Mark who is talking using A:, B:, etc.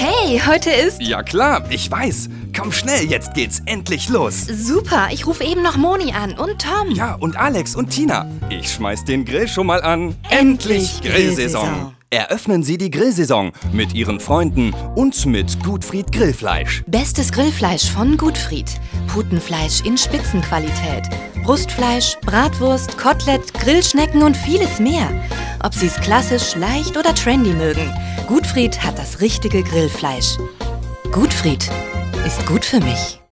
A: Hey, heute ist...
B: Ja klar, ich weiß. Komm schnell, jetzt geht's endlich los.
A: Super, ich rufe eben noch Moni an und Tom.
B: Ja, und Alex und Tina. Ich schmeiß den Grill schon mal an.
A: Endlich Grillsaison.
B: Eröffnen Sie die Grillsaison mit Ihren Freunden und mit Gutfried Grillfleisch.
A: Bestes Grillfleisch von Gutfried. Putenfleisch in Spitzenqualität. Brustfleisch, Bratwurst, Kotelett, Grillschnecken und vieles mehr. Ob Sie es klassisch, leicht oder trendy mögen. Gutfried hat das richtige Grillfleisch. Gutfried ist gut für mich.